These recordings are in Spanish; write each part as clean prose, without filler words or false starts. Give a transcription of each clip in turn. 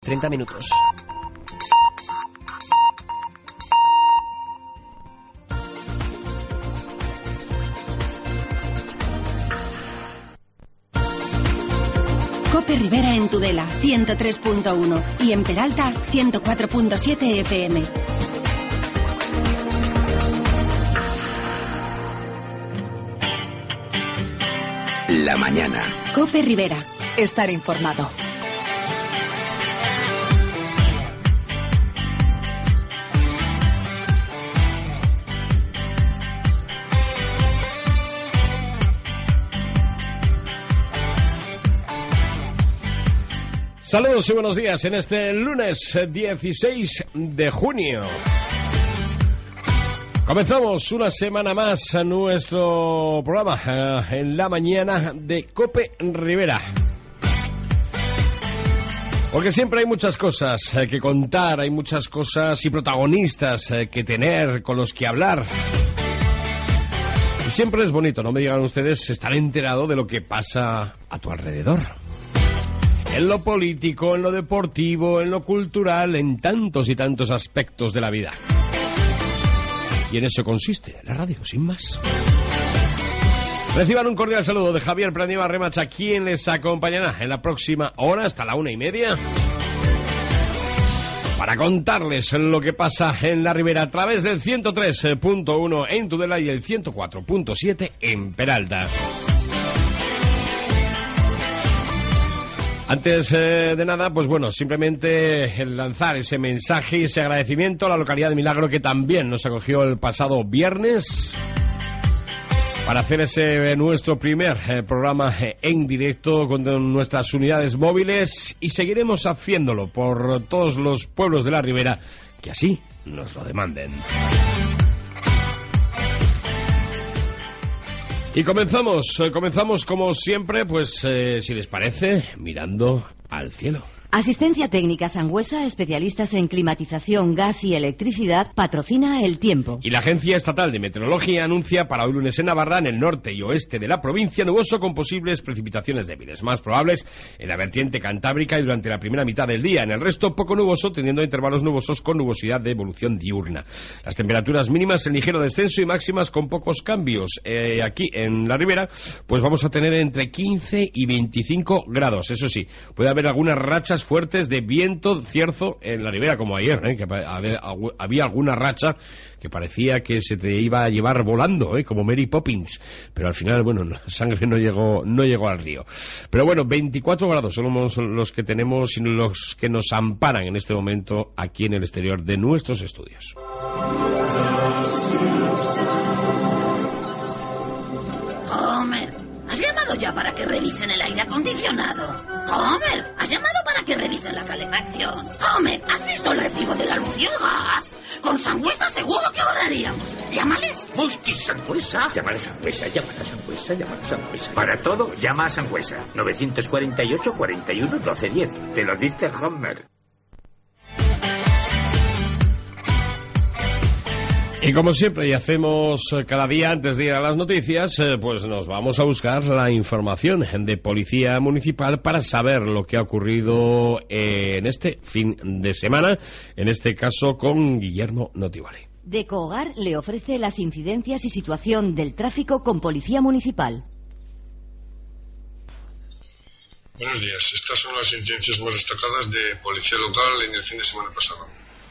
30 minutos. Cope Rivera en Tudela, 103.1 y en Peralta, 104.7 FM. La mañana. Cope Rivera. Estar informado. Saludos y buenos días en este lunes 16 de junio. Comenzamos una semana más a nuestro programa en la mañana de Cope Rivera. Porque siempre hay muchas cosas que contar, hay muchas cosas y protagonistas que tener, con los que hablar. Y siempre es bonito, no me digan ustedes, estar enterado de lo que pasa a tu alrededor. En lo político, en lo deportivo, en lo cultural, en tantos y tantos aspectos de la vida. Y en eso consiste la radio, sin más. Reciban un cordial saludo de Javier Pradilla Remacha, quien les acompañará en la próxima hora hasta la 1:30 para contarles lo que pasa en la Ribera a través del 103.1 en Tudela y el 104.7 en Peralta. Antes de nada, pues bueno, simplemente lanzar ese mensaje y ese agradecimiento a la localidad de Milagro, que también nos acogió el pasado viernes para hacer ese nuestro primer programa en directo con nuestras unidades móviles, y seguiremos haciéndolo por todos los pueblos de la Ribera que así nos lo demanden. Y comenzamos como siempre, pues si les parece, mirando al cielo. Asistencia Técnica Sangüesa, especialistas en climatización, gas y electricidad, patrocina el tiempo. Y la Agencia Estatal de Meteorología anuncia para hoy lunes en Navarra, en el norte y oeste de la provincia, nuboso con posibles precipitaciones débiles, más probables en la vertiente cantábrica y durante la primera mitad del día. En el resto, poco nuboso, tendiendo a intervalos nubosos con nubosidad de evolución diurna. Las temperaturas mínimas en ligero descenso y máximas con pocos cambios. Aquí en la Ribera, pues vamos a tener entre 15 y 25 grados. Eso sí, puede haber algunas rachas fuertes de viento cierzo en la Ribera, como ayer, que había alguna racha que parecía que se te iba a llevar volando, como Mary Poppins, pero al final, bueno, la sangre no llegó al río. Pero bueno, 24 grados son los que tenemos y los que nos amparan en este momento aquí en el exterior de nuestros estudios. Homer, ¿has llamado ya para que revisen el aire acondicionado? Homer, ¿has llamado para que revisen la calefacción? Homer, ¿has visto el recibo de la luz y el gas? Con Sangüesa seguro que ahorraríamos. Llámales. Hostia, Sangüesa. Llamar a Sangüesa, llamar a Sangüesa, llamar a Sangüesa. Para todo, llama a Sangüesa. 948 41 12 10. Te lo dice Homer. Y como siempre, y hacemos cada día antes de ir a las noticias, pues nos vamos a buscar la información de Policía Municipal para saber lo que ha ocurrido en este fin de semana, en este caso con Guillermo Notivale. Decohogar le ofrece las incidencias y situación del tráfico con Policía Municipal. Buenos días, estas son las incidencias más destacadas de Policía Local en el fin de semana pasado.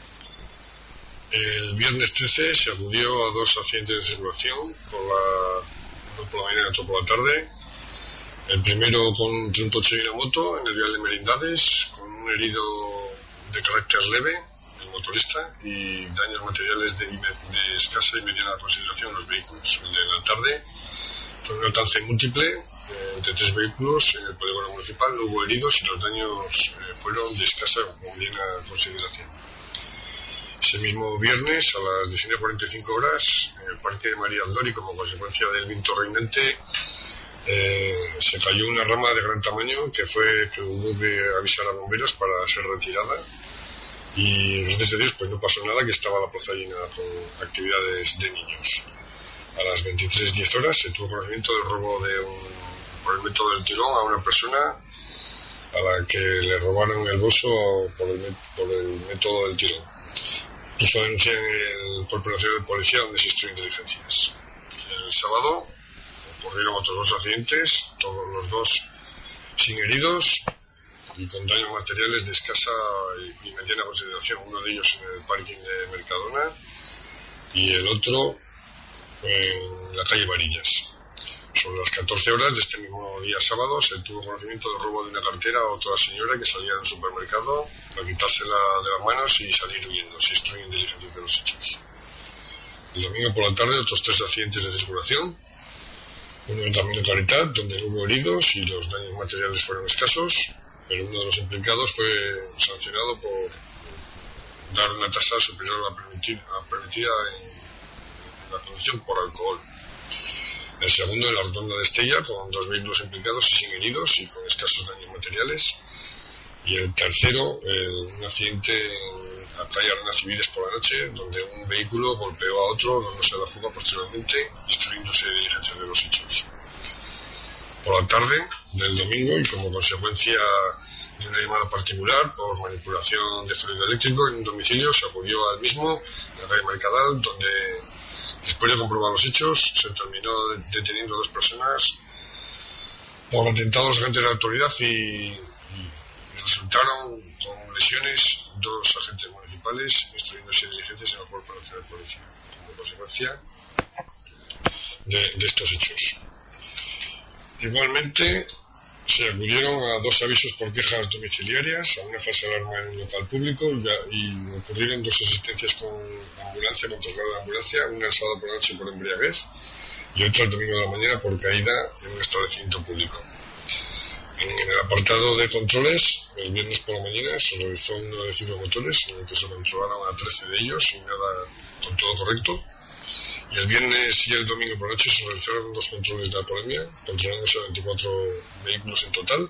El viernes 13 se acudió a 2 accidentes de circulación, uno por la mañana y otro por la tarde. El primero entre un coche y una moto en el vial de Merindades, con un herido de carácter leve, el motorista, y daños materiales de escasa y mediana consideración en los vehículos. El de la tarde fue un alcance múltiple entre 3 vehículos en el polígono municipal, no hubo heridos y los daños fueron de escasa o mediana consideración. Ese mismo viernes, a las 19:45 horas, en el Parque de María Aldori, como consecuencia del viento reinante, se cayó una rama de gran tamaño que hubo que avisar a bomberos para ser retirada, y gracias a Dios pues no pasó nada, que estaba la plaza llena con actividades de niños. A las 23:10 horas se tuvo conocimiento del robo por el método del tirón a una persona a la que le robaron el bolso por el método del tirón. Puso a denuncia en el Cuerpo Nacional de Policía, donde se instruyen diligencias. El sábado ocurrieron otros 2 accidentes, todos los 2 sin heridos y con daños materiales de escasa y mediana consideración. Uno de ellos en el parking de Mercadona y el otro en la calle Varillas. Sobre las 14 horas de este mismo día sábado se tuvo conocimiento del robo de una cartera a otra señora que salía del supermercado para quitársela de las manos y salir huyendo. Se instruyen diligencias de los hechos. El domingo por la tarde otros 3 accidentes de circulación. Uno en el Camino Caritat, donde no hubo heridos y los daños materiales fueron escasos, pero uno de los implicados fue sancionado por dar una tasa superior a la permitida en la conducción por alcohol. El segundo en la rotonda de Estella, con 2 vehículos implicados y sin heridos y con escasos daños materiales. Y el tercero, un accidente en la calle Arenas Civiles por la noche, donde un vehículo golpeó a otro, dándose a la fuga posteriormente, instruyéndose diligencias de los hechos. Por la tarde del domingo, y como consecuencia de una llamada particular por manipulación de fluido eléctrico en un domicilio, se acudió al mismo, en la calle Mercadal, donde, después de comprobar los hechos, se terminó deteniendo a 2 personas por atentado a los agentes de la autoridad y resultaron con lesiones 2 agentes municipales, instruyéndose diligencias en el Cuerpo Nacional de Policía, como consecuencia de estos hechos. Igualmente, se acudieron a 2 avisos por quejas domiciliarias, a una falsa alarma en un local público y ocurrieron 2 asistencias con ambulancia, con traslado de ambulancia, una el sábado por la noche por embriaguez y otra el domingo de la mañana por caída en un establecimiento público. En el apartado de controles, el viernes por la mañana se realizó uno de ciclomotores en el que se controlaron a 13 de ellos y nada, con todo correcto. Y el viernes y el domingo por la noche se realizaron 2 controles de alcoholemia, controlándose a 24 vehículos en total.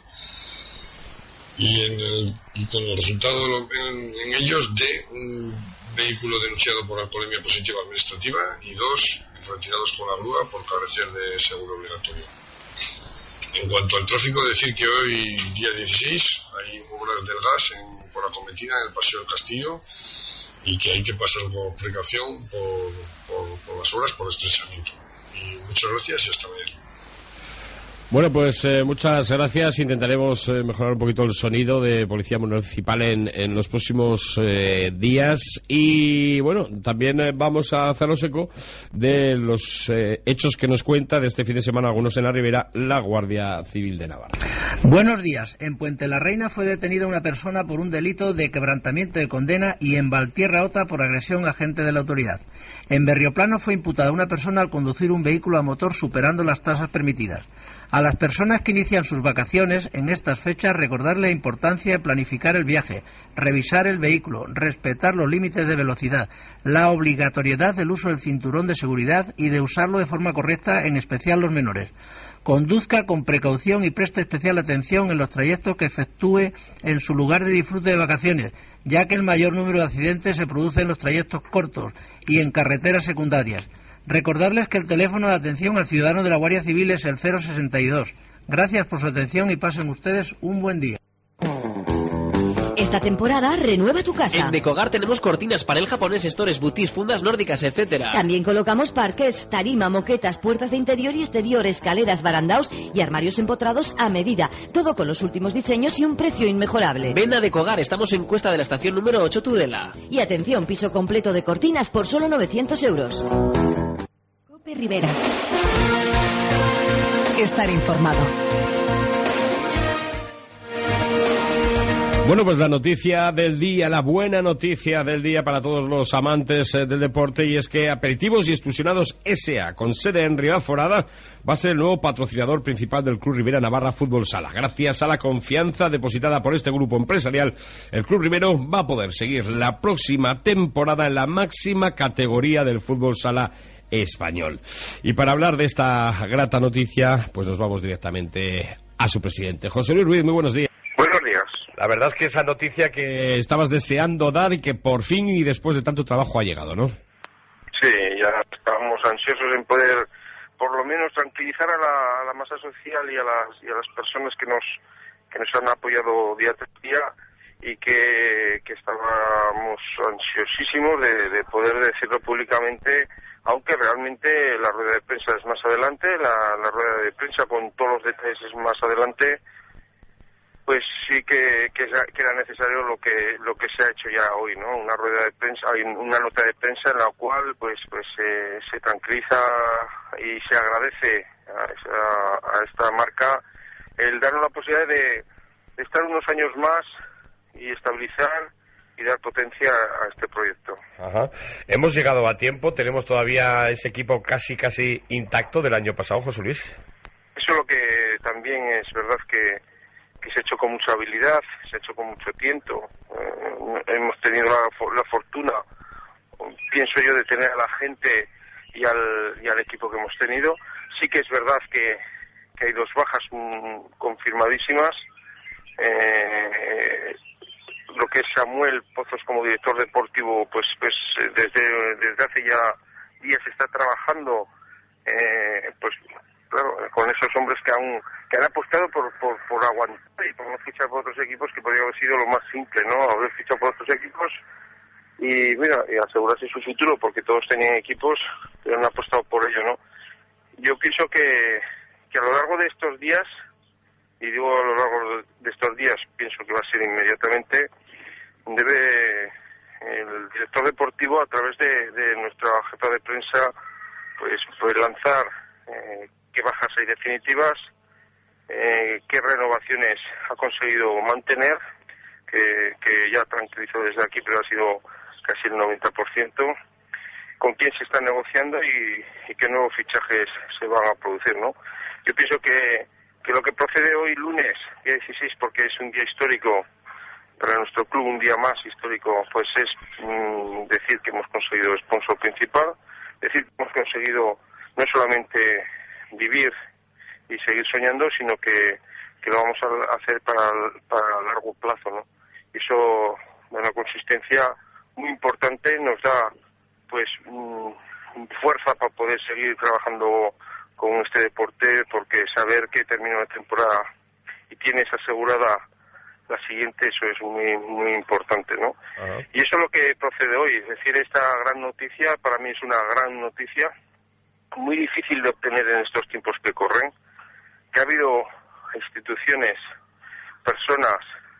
Y con los resultados en ellos de un vehículo denunciado por alcoholemia positiva administrativa y 2 retirados con la grúa por carecer de seguro obligatorio. En cuanto al tráfico, decir que hoy, día 16, hay obras del gas por Acometida en el Paseo del Castillo y que hay que pasar con precaución por las obras, por estrechamiento. Y muchas gracias y hasta mañana. Bueno, pues muchas gracias. Intentaremos mejorar un poquito el sonido de Policía Municipal en los próximos días. Y bueno, también vamos a hacernos eco de los hechos que nos cuenta de este fin de semana, algunos en la Ribera, la Guardia Civil de Navarra. Buenos días. En Puente la Reina fue detenida una persona por un delito de quebrantamiento de condena y en Valtierra otra por agresión a agente de la autoridad. En Berrioplano fue imputada una persona al conducir un vehículo a motor superando las tasas permitidas. A las personas que inician sus vacaciones en estas fechas recordarles la importancia de planificar el viaje, revisar el vehículo, respetar los límites de velocidad, la obligatoriedad del uso del cinturón de seguridad y de usarlo de forma correcta, en especial los menores. Conduzca con precaución y preste especial atención en los trayectos que efectúe en su lugar de disfrute de vacaciones, ya que el mayor número de accidentes se produce en los trayectos cortos y en carreteras secundarias. Recordarles que el teléfono de atención al ciudadano de la Guardia Civil es el 062. Gracias por su atención y pasen ustedes un buen día. Esta temporada renueva tu casa. En Decogar tenemos cortinas, panel japonés, stores, boutiques, fundas nórdicas, etcétera. También colocamos parqués, tarima, moquetas, puertas de interior y exterior, escaleras, barandaos y armarios empotrados a medida. Todo con los últimos diseños y un precio inmejorable. Ven a Decogar, estamos en Cuesta de la Estación número 8, Tudela. Y atención, piso completo de cortinas por solo 900 euros. Cope Rivera. Estar informado. Bueno, pues la noticia del día, la buena noticia del día para todos los amantes del deporte, y es que Aperitivos y Exclusionados S.A., con sede en Ribaforada, va a ser el nuevo patrocinador principal del Club Ribera Navarra Fútbol Sala. Gracias a la confianza depositada por este grupo empresarial, el Club Ribero va a poder seguir la próxima temporada en la máxima categoría del fútbol sala español. Y para hablar de esta grata noticia, pues nos vamos directamente a su presidente. José Luis Ruiz, muy buenos días. Buenos días. La verdad es que esa noticia que estabas deseando dar y que por fin y después de tanto trabajo ha llegado, ¿no? Sí, ya estábamos ansiosos en poder por lo menos tranquilizar a la masa social y a las personas que nos han apoyado día tras día y que estábamos ansiosísimos de poder decirlo públicamente, aunque realmente la rueda de prensa es más adelante, la rueda de prensa con todos los detalles es más adelante. Pues sí que era necesario lo que se ha hecho ya hoy, ¿no? Una rueda de prensa, hay una nota de prensa en la cual pues se tranquiliza y se agradece a esta marca el darnos la posibilidad de estar unos años más y estabilizar y dar potencia a este proyecto. Ajá. Hemos llegado a tiempo, tenemos todavía ese equipo casi intacto del año pasado, José Luis. Eso es lo que también es verdad que se ha hecho con mucha habilidad, se ha hecho con mucho tiento. Hemos tenido la fortuna, pienso yo, de tener a la gente y al equipo que hemos tenido. Sí que es verdad que hay 2 bajas confirmadísimas. Lo que es Samuel Pozos como director deportivo, pues desde hace ya días está trabajando, pues claro, con esos hombres que han apostado por aguantar y por no fichar por otros equipos, que podría haber sido lo más simple, ¿no? Haber fichado por otros equipos y mira, y asegurarse su futuro, porque todos tenían equipos, pero han apostado por ello, ¿no? Yo pienso que a lo largo de estos días, y digo a lo largo de estos días, pienso que va a ser inmediatamente, debe el director deportivo, a través de nuestra jefa de prensa, pues lanzar qué bajas hay definitivas, qué renovaciones ha conseguido mantener, que ya tranquilizó desde aquí, pero ha sido casi el 90%, con quién se está negociando y qué nuevos fichajes se van a producir, ¿no? Yo pienso que lo que procede hoy lunes, día 16, porque es un día histórico para nuestro club, un día más histórico, pues es decir que hemos conseguido sponsor principal, decir que hemos conseguido no solamente vivir y seguir soñando, sino que lo vamos a hacer para largo plazo, ¿no? Y eso da una consistencia muy importante, nos da pues fuerza para poder seguir trabajando con este deporte, porque saber que termina la temporada y tienes asegurada la siguiente, eso es muy muy importante, ¿no? Uh-huh. Y eso es lo que procede hoy, es decir, esta gran noticia para mí es una gran noticia, muy difícil de obtener en estos tiempos que corren, que ha habido instituciones, personas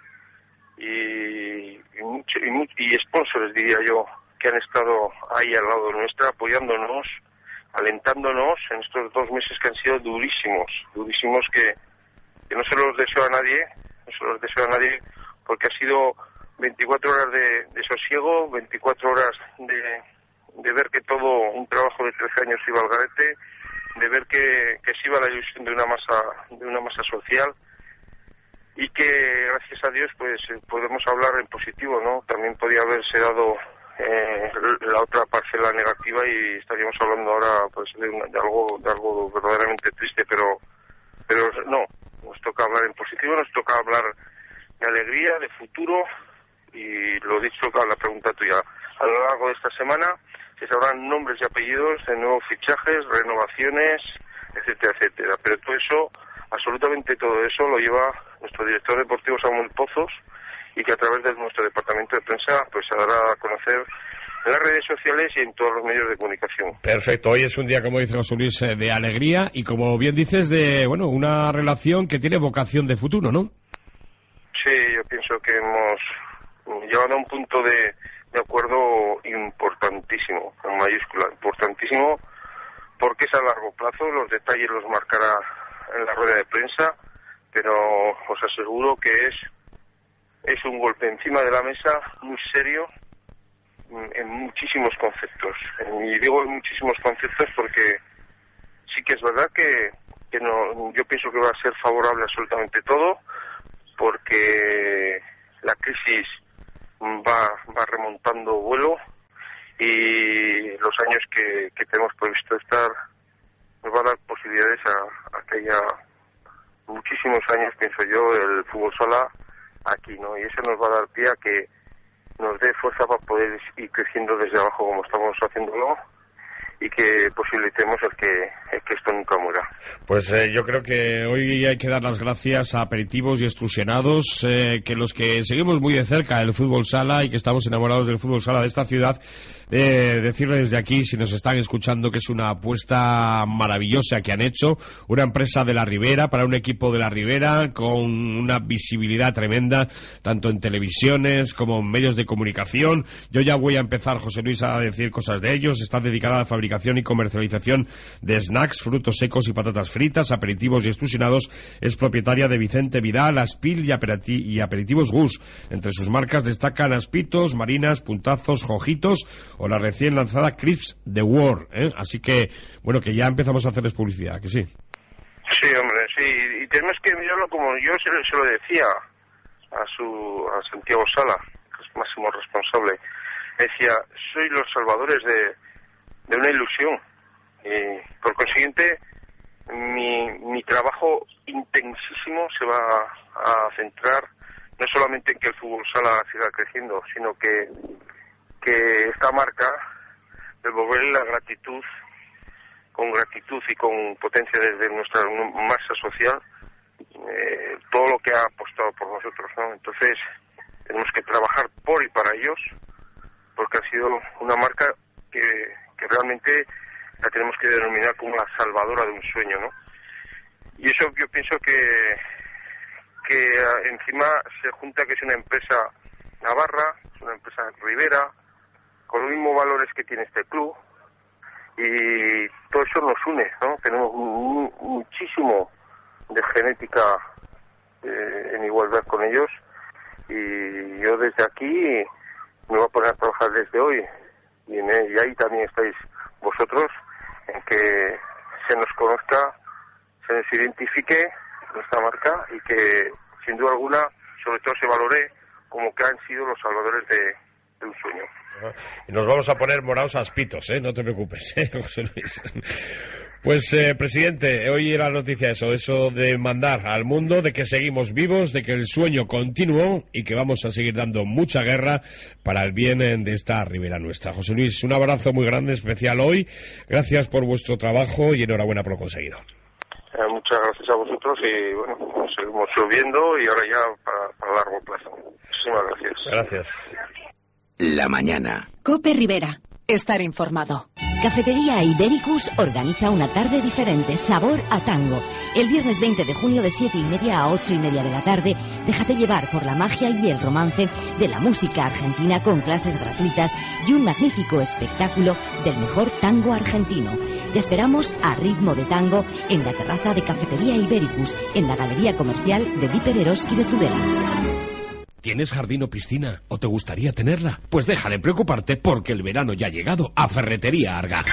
y sponsors, diría yo, que han estado ahí al lado nuestra, apoyándonos, alentándonos en estos 2 meses que han sido durísimos, que no se los deseo a nadie, porque ha sido 24 horas de sosiego, 24 horas de ver que todo un trabajo de 13 años iba al garete, de ver que se iba la ilusión de una masa social, y que gracias a Dios pues podemos hablar en positivo, ¿no? También podía haberse dado la otra parcela negativa y estaríamos hablando ahora pues de algo verdaderamente triste, pero no, nos toca hablar en positivo, nos toca hablar de alegría, de futuro, y lo dicho a la pregunta tuya, a lo largo de esta semana se sabrán nombres y apellidos de nuevos fichajes, renovaciones, etcétera, pero todo eso, absolutamente todo eso lo lleva nuestro director deportivo Samuel Pozos, y que a través de nuestro departamento de prensa pues se dará a conocer en las redes sociales y en todos los medios de comunicación. Perfecto, hoy es un día, como dice José Luis, de alegría y, como bien dices, de una relación que tiene vocación de futuro, ¿no? Sí, yo pienso que hemos llegado a un punto de acuerdo importantísimo, en mayúscula, importantísimo, porque es a largo plazo, los detalles los marcará en la rueda de prensa, pero os aseguro que es un golpe encima de la mesa muy serio en muchísimos conceptos. Y digo en muchísimos conceptos porque sí que es verdad que no, yo pienso que va a ser favorable absolutamente todo, porque la crisis va remontando vuelo y los años que tenemos previsto estar nos va a dar posibilidades a que haya muchísimos años, pienso yo, el fútbol sala aquí, ¿no? Y eso nos va a dar pie a que nos dé fuerza para poder ir creciendo desde abajo como estamos haciéndolo, y que posibilitemos el que esto nunca muera. Pues yo creo que hoy hay que dar las gracias a Aperitivos y Extrusionados, que los que seguimos muy de cerca el fútbol sala y que estamos enamorados del fútbol sala de esta ciudad, decirle desde aquí, si nos están escuchando, que es una apuesta maravillosa que han hecho, una empresa de la Ribera para un equipo de la Ribera con una visibilidad tremenda, tanto en televisiones como en medios de comunicación. Yo ya voy a empezar, José Luis, a decir cosas de ellos. Está dedicada a la fabricación y comercialización de snacks, frutos secos y patatas fritas. Aperitivos y Extrusionados es propietaria de Vicente Vidal, Aspil y Aperitivos Gus. Entre sus marcas destacan Aspitos, Marinas, Puntazos, Jojitos o la recién lanzada Crisps The World, ¿eh? Así que, bueno, que ya empezamos a hacerles publicidad, ¿que sí? Sí, hombre, sí, y tenemos que mirarlo como yo se lo decía a Santiago Sala, que es máximo responsable. Decía, soy los salvadores de una ilusión, y por consiguiente mi trabajo intensísimo se va a centrar no solamente en que el fútbol sala siga creciendo, sino que esta marca, devolverle la gratitud, con gratitud y con potencia desde nuestra masa social, todo lo que ha apostado por nosotros, ¿no? Entonces tenemos que trabajar por y para ellos, porque ha sido una marca que realmente la tenemos que denominar como la salvadora de un sueño, ¿no? Y eso yo pienso que encima se junta que es una empresa navarra, es una empresa ribera, con los mismos valores que tiene este club, y todo eso nos une, ¿no? Tenemos muchísimo de genética en igualdad con ellos, y yo desde aquí me voy a poner a trabajar desde hoy, y ahí también estáis vosotros, en que se nos conozca, se nos identifique nuestra marca y que sin duda alguna sobre todo se valore como que han sido los salvadores de un sueño. Y nos vamos a poner morados aspitos, no te preocupes, José Luis. Pues, presidente, hoy era noticia eso de mandar al mundo de que seguimos vivos, de que el sueño continuó y que vamos a seguir dando mucha guerra para el bien de esta ribera nuestra. José Luis, un abrazo muy grande, especial hoy. Gracias por vuestro trabajo y enhorabuena por lo conseguido. Muchas gracias a vosotros y bueno, seguimos subiendo y ahora ya para largo plazo. Muchísimas gracias. Gracias. La mañana. COPE Ribera. Estar informado. Cafetería Ibericus organiza una tarde diferente, sabor a tango. El viernes 20 de junio de 7:30 a 8:30 de la tarde, déjate llevar por la magia y el romance de la música argentina con clases gratuitas y un magnífico espectáculo del mejor tango argentino. Te esperamos a ritmo de tango en la terraza de Cafetería Ibericus, en la Galería Comercial de Díper Eroski de Tudela. ¿Tienes jardín o piscina? ¿O te gustaría tenerla? Pues deja de preocuparte porque el verano ya ha llegado a Ferretería Arga.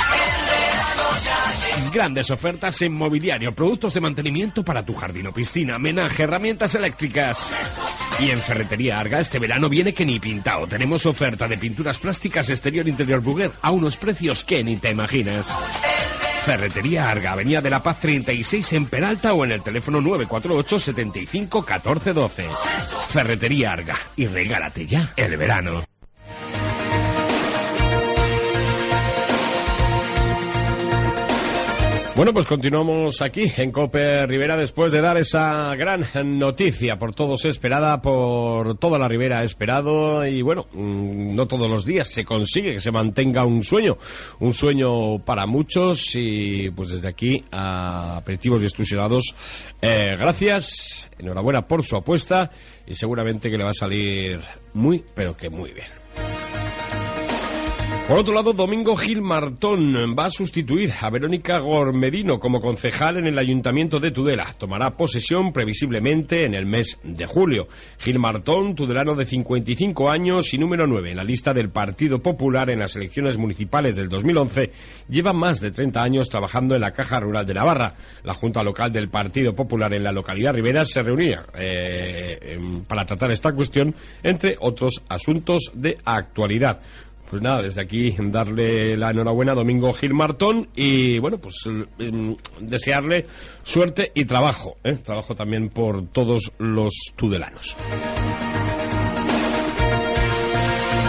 Grandes ofertas en mobiliario, productos de mantenimiento para tu jardín o piscina, menaje, herramientas eléctricas. Y en Ferretería Arga este verano viene que ni pintado. Tenemos oferta de pinturas plásticas exterior e interior Bruguer a unos precios que ni te imaginas. Ferretería Arga, Avenida de la Paz 36 en Peralta o en el teléfono 948 75 14 12. Ferretería Arga, y regálate ya el verano. Bueno, pues continuamos aquí en COPE Ribera después de dar esa gran noticia por todos esperada, por toda la Ribera esperado, y bueno, no todos los días se consigue que se mantenga un sueño para muchos, y pues desde aquí a Aperitivos y Extrusionados, gracias, enhorabuena por su apuesta y seguramente que le va a salir muy, pero que muy bien. Por otro lado, Domingo Gil Martón va a sustituir a Verónica Gormedino como concejal en el Ayuntamiento de Tudela. Tomará posesión previsiblemente en el mes de julio. Gil Martón, tudelano de 55 años y número 9 en la lista del Partido Popular en las elecciones municipales del 2011, lleva más de 30 años trabajando en la Caja Rural de Navarra. La Junta Local del Partido Popular en la localidad ribera se reunía para tratar esta cuestión, entre otros asuntos de actualidad. Pues nada, desde aquí darle la enhorabuena a Domingo Gil Martón y bueno, pues desearle suerte y trabajo, trabajo también por todos los tudelanos.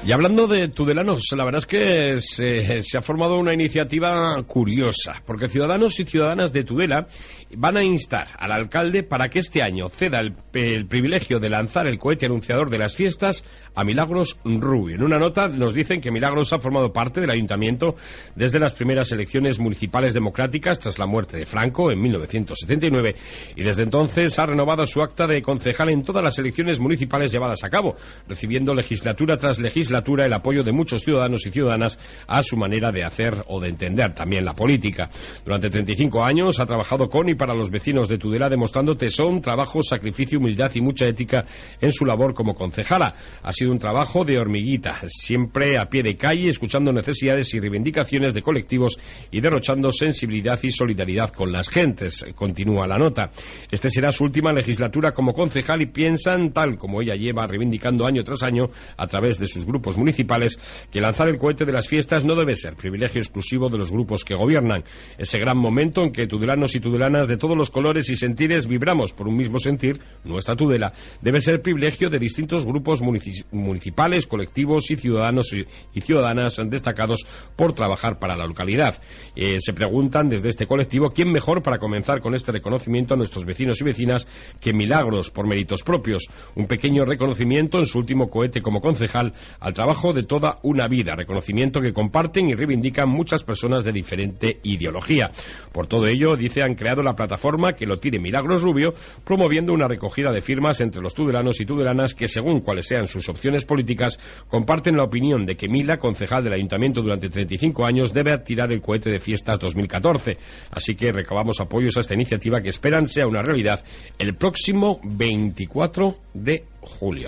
Y hablando de tudelanos, la verdad es que se ha formado una iniciativa curiosa, porque ciudadanos y ciudadanas de Tudela van a instar al alcalde para que este año ceda el privilegio de lanzar el cohete anunciador de las fiestas a Milagros Rubio. En una nota nos dicen que Milagros ha formado parte del ayuntamiento desde las primeras elecciones municipales democráticas tras la muerte de Franco en 1979 y desde entonces ha renovado su acta de concejal en todas las elecciones municipales llevadas a cabo, recibiendo legislatura tras legislatura el apoyo de muchos ciudadanos y ciudadanas a su manera de hacer o de entender también la política. Durante 35 años ha trabajado con y para los vecinos de Tudela, demostrando tesón, trabajo, sacrificio, humildad y mucha ética en su labor como concejala. Ha sido un trabajo de hormiguita, siempre a pie de calle, escuchando necesidades y reivindicaciones de colectivos y derrochando sensibilidad y solidaridad con las gentes. Continúa la nota. Este será su última legislatura como concejal y piensan, tal como ella lleva reivindicando año tras año a través de sus grupos municipales, que lanzar el cohete de las fiestas no debe ser privilegio exclusivo de los grupos que gobiernan. Ese gran momento en que tudelanos y tudelanas de todos los colores y sentires vibramos por un mismo sentir, nuestra Tudela, debe ser privilegio de distintos grupos municipales, colectivos y ciudadanos y ciudadanas destacados por trabajar para la localidad. Se preguntan desde este colectivo quién mejor para comenzar con este reconocimiento a nuestros vecinos y vecinas que Milagros por méritos propios. Un pequeño reconocimiento en su último cohete como concejal al trabajo de toda una vida, reconocimiento que comparten y reivindican muchas personas de diferente ideología. Por todo ello, dice, han creado la plataforma Que lo tire Milagros Rubio, promoviendo una recogida de firmas entre los tudelanos y tudelanas que, según cuáles sean sus opciones políticas, comparten la opinión de que Mila, concejal del ayuntamiento durante 35 años, debe tirar el cohete de fiestas 2014. Así que recabamos apoyos a esta iniciativa que esperan sea una realidad el próximo 24 de julio.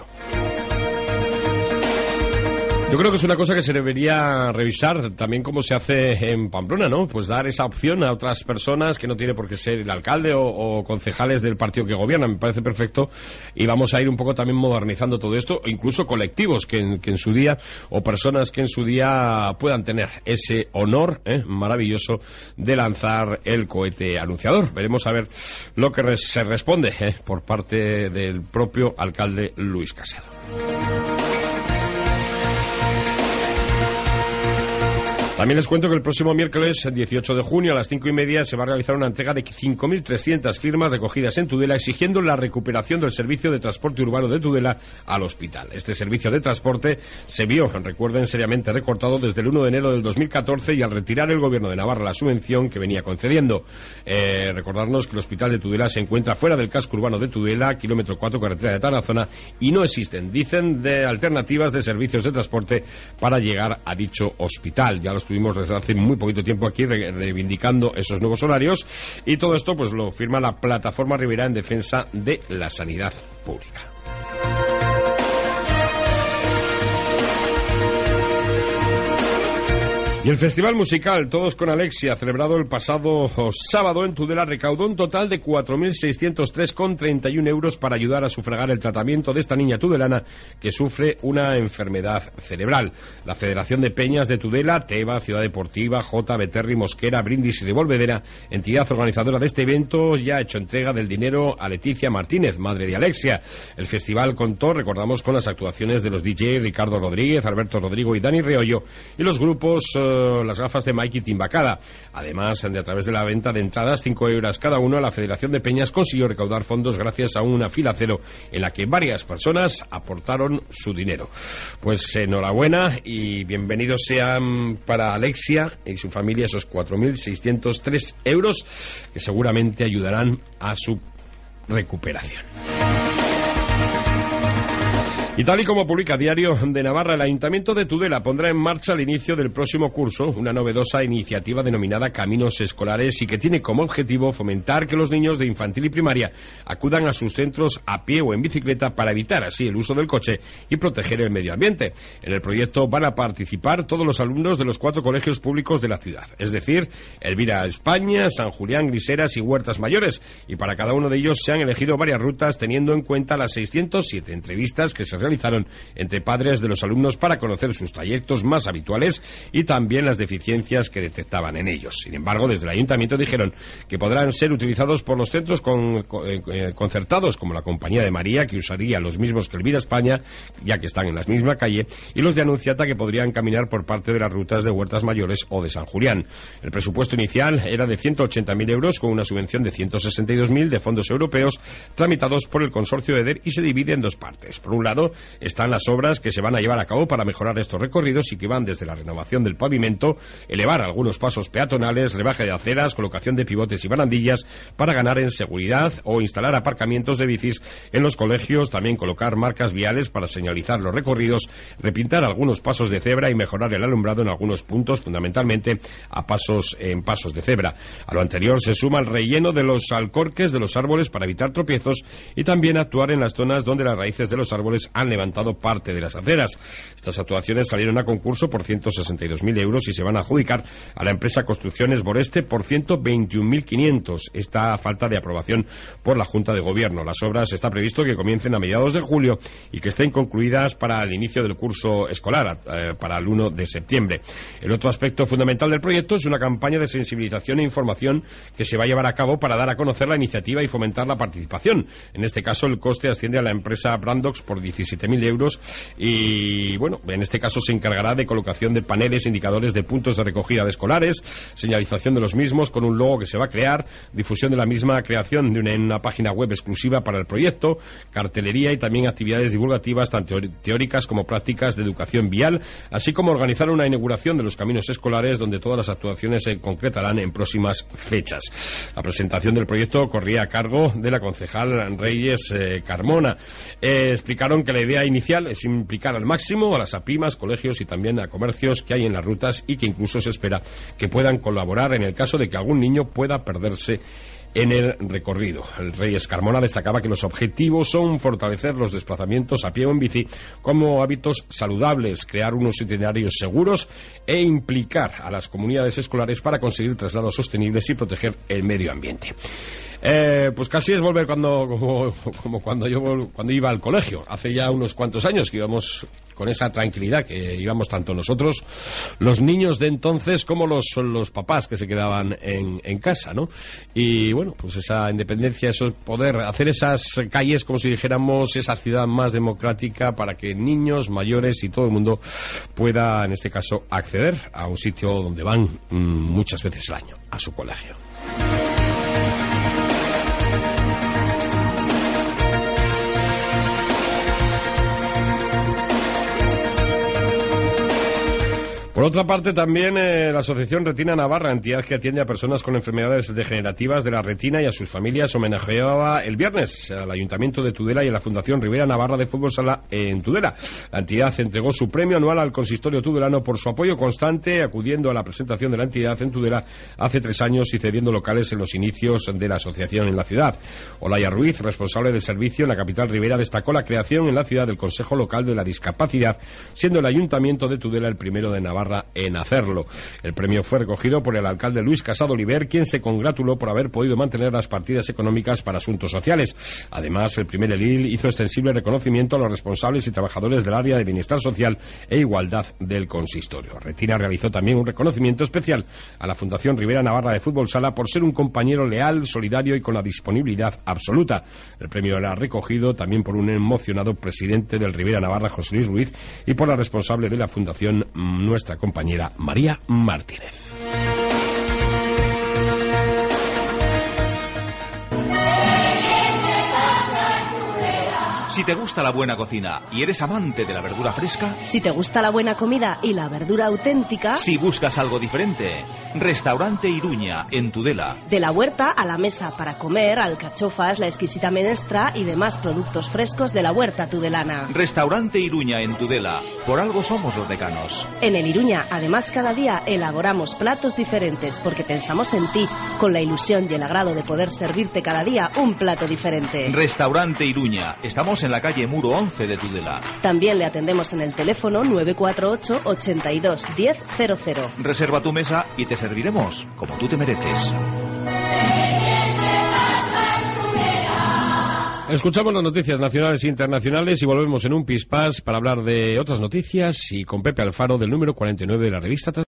Yo creo que es una cosa que se debería revisar también como se hace en Pamplona, ¿no? Pues dar esa opción a otras personas que no tiene por qué ser el alcalde o concejales del partido que gobierna. Me parece perfecto y vamos a ir un poco también modernizando todo esto, o incluso colectivos que en su día, o personas que en su día puedan tener ese honor maravilloso de lanzar el cohete anunciador. Veremos a ver lo que se responde por parte del propio alcalde Luis Casedo. También les cuento que el próximo miércoles 18 de junio a las 5:30 se va a realizar una entrega de 5.300 firmas recogidas en Tudela exigiendo la recuperación del servicio de transporte urbano de Tudela al hospital. Este servicio de transporte se vio, recuerden, seriamente recortado desde el 1 de enero del 2014 y al retirar el gobierno de Navarra la subvención que venía concediendo. Recordarnos que el hospital de Tudela se encuentra fuera del casco urbano de Tudela, kilómetro 4, carretera de Tarazona, y no existen, dicen, de alternativas de servicios de transporte para llegar a dicho hospital. Ya los estuvimos desde hace muy poquito tiempo aquí reivindicando esos nuevos horarios y todo esto pues lo firma la Plataforma Ribera en defensa de la sanidad pública. Y el festival musical Todos con Alexia, celebrado el pasado sábado en Tudela, recaudó un total de 4.603,31 euros para ayudar a sufragar el tratamiento de esta niña tudelana que sufre una enfermedad cerebral. La Federación de Peñas de Tudela, Teba, Ciudad Deportiva, J, Beterri, Mosquera, Brindis y Revolvedera, entidad organizadora de este evento, ya ha hecho entrega del dinero a Leticia Martínez, madre de Alexia. El festival contó, recordamos, con las actuaciones de los DJ Ricardo Rodríguez, Alberto Rodrigo y Dani Reollo y los grupos Las Gafas de Mike y Timbacada. Además, a través de la venta de entradas, 5 euros cada uno, la Federación de Peñas consiguió recaudar fondos gracias a una fila cero en la que varias personas aportaron su dinero. Pues enhorabuena y bienvenidos sean para Alexia y su familia esos 4.603 euros que seguramente ayudarán a su recuperación. Y tal y como publica Diario de Navarra, el Ayuntamiento de Tudela pondrá en marcha al inicio del próximo curso una novedosa iniciativa denominada Caminos Escolares y que tiene como objetivo fomentar que los niños de infantil y primaria acudan a sus centros a pie o en bicicleta para evitar así el uso del coche y proteger el medio ambiente. En el proyecto van a participar todos los alumnos de los 4 colegios públicos de la ciudad, es decir, Elvira España, San Julián, Griseras y Huertas Mayores, y para cada uno de ellos se han elegido varias rutas teniendo en cuenta las 607 entrevistas que se realizaron entre padres de los alumnos para conocer sus trayectos más habituales y también las deficiencias que detectaban en ellos. Sin embargo, desde el ayuntamiento dijeron que podrán ser utilizados por los centros concertados, como la Compañía de María, que usaría los mismos que el Vida España, ya que están en la misma calle, y los de Anunciata, que podrían caminar por parte de las rutas de Huertas Mayores o de San Julián. El presupuesto inicial era de 180.000 euros, con una subvención de 162.000 de fondos europeos tramitados por el consorcio de EDER, y se divide en dos partes. Por un lado están las obras que se van a llevar a cabo para mejorar estos recorridos y que van desde la renovación del pavimento, elevar algunos pasos peatonales, rebaje de aceras, colocación de pivotes y barandillas para ganar en seguridad o instalar aparcamientos de bicis en los colegios, también colocar marcas viales para señalizar los recorridos, repintar algunos pasos de cebra y mejorar el alumbrado en algunos puntos, fundamentalmente en pasos de cebra. A lo anterior se suma el relleno de los alcorques de los árboles para evitar tropiezos y también actuar en las zonas donde las raíces de los árboles han levantado parte de las aceras. Estas actuaciones salieron a concurso por 162.000 euros y se van a adjudicar a la empresa Construcciones Boreste por 121.500. Esta falta de aprobación por la Junta de Gobierno. Las obras está previsto que comiencen a mediados de julio y que estén concluidas para el inicio del curso escolar, para el 1 de septiembre. El otro aspecto fundamental del proyecto es una campaña de sensibilización e información que se va a llevar a cabo para dar a conocer la iniciativa y fomentar la participación. En este caso, el coste asciende a la empresa Brandox por 17.000 euros y, bueno, en este caso se encargará de colocación de paneles, indicadores de puntos de recogida de escolares, señalización de los mismos con un logo que se va a crear, difusión de la misma, creación de una página web exclusiva para el proyecto, cartelería y también actividades divulgativas tanto teóricas como prácticas de educación vial, así como organizar una inauguración de los caminos escolares donde todas las actuaciones se concretarán en próximas fechas. La presentación del proyecto corría a cargo de la concejal Reyes Carmona. Explicaron que la idea inicial es implicar al máximo a las APIMAs, colegios y también a comercios que hay en las rutas y que incluso se espera que puedan colaborar en el caso de que algún niño pueda perderse en el recorrido. El Reyes Carmona destacaba que los objetivos son fortalecer los desplazamientos a pie o en bici como hábitos saludables, crear unos itinerarios seguros e implicar a las comunidades escolares para conseguir traslados sostenibles y proteger el medio ambiente. Pues casi es volver como cuando iba al colegio, hace ya unos cuantos años, que íbamos con esa tranquilidad que íbamos tanto nosotros, los niños de entonces, como los papás que se quedaban en casa, ¿no? Y bueno, pues esa independencia, eso, poder hacer esas calles como si dijéramos esa ciudad más democrática para que niños, mayores y todo el mundo pueda, en este caso, acceder a un sitio donde van muchas veces al año, a su colegio. Por otra parte, también la Asociación Retina Navarra, entidad que atiende a personas con enfermedades degenerativas de la retina y a sus familias, homenajeaba el viernes al Ayuntamiento de Tudela y a la Fundación Ribera Navarra de Fútbol Sala en Tudela. La entidad entregó su premio anual al consistorio tudelano por su apoyo constante, acudiendo a la presentación de la entidad en Tudela hace 3 años y cediendo locales en los inicios de la asociación en la ciudad. Olaya Ruiz, responsable del servicio en la capital ribera, destacó la creación en la ciudad del Consejo Local de la Discapacidad, siendo el Ayuntamiento de Tudela el primero de Navarra en hacerlo. El premio fue recogido por el alcalde Luis Casado Oliver, quien se congratuló por haber podido mantener las partidas económicas para asuntos sociales. Además, el primer edil hizo extensible reconocimiento a los responsables y trabajadores del área de bienestar social e igualdad del consistorio. Retina realizó también un reconocimiento especial a la Fundación Ribera Navarra de Fútbol Sala por ser un compañero leal, solidario y con la disponibilidad absoluta. El premio era recogido también por un emocionado presidente del Ribera Navarra, José Luis Ruiz, y por la responsable de la Fundación, nuestra compañera María Martínez. Si te gusta la buena cocina y eres amante de la verdura fresca, si te gusta la buena comida y la verdura auténtica, si buscas algo diferente, Restaurante Iruña, en Tudela. De la huerta a la mesa para comer, alcachofas, la exquisita menestra y demás productos frescos de la huerta tudelana. Restaurante Iruña, en Tudela. Por algo somos los decanos. En el Iruña, además, cada día elaboramos platos diferentes porque pensamos en ti, con la ilusión y el agrado de poder servirte cada día un plato diferente. Restaurante Iruña. Estamos en la calle Muro 11 de Tudela. También le atendemos en el teléfono 948 82 1000. Reserva tu mesa y te serviremos como tú te mereces. Escuchamos las noticias nacionales e internacionales y volvemos en un pispás para hablar de otras noticias y con Pepe Alfaro del número 49 de la revista